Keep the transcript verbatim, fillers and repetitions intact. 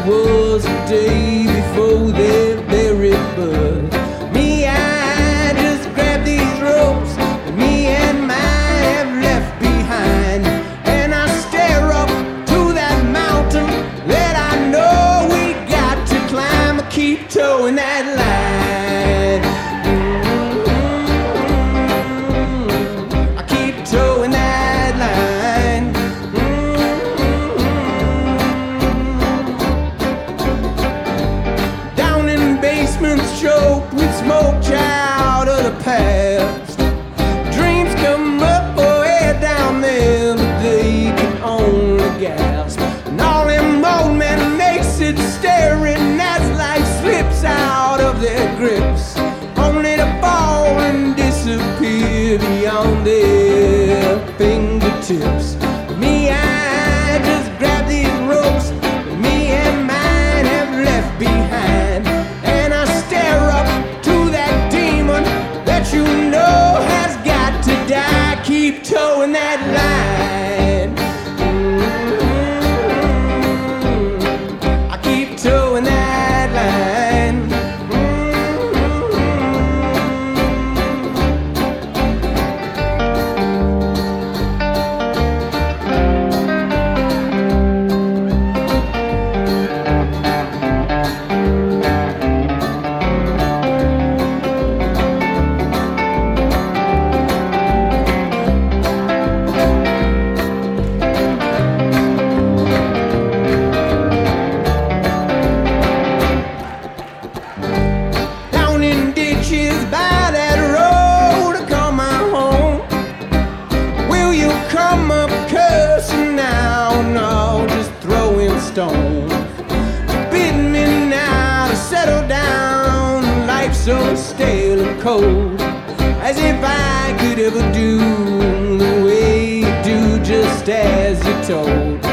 was the day before their very birth. Me, I just grabbed these ropes that me and mine have left behind, and I stare up to that mountain that I know we got to climb. I keep towing that line. Mm-hmm. I keep towing that line. Mm-hmm. Down in basements choked with smoke, child of the past. Dreams come up way down there, but they can only gasp. And all them old men makes it staring as life slips out of their grips, only to fall and disappear beyond their fingertips. Me, I just grab these ropes that me and mine have left behind, and I stare up to that demon that you know has got to die. Keep towing that line. Mm-hmm. I keep towing that line. Down in ditches by that road to call my home. Will you come up cursing now? No, just throwing stones. Bid me now to settle down. Life's so stale and cold, as if I could ever do the way you do, just as you're told.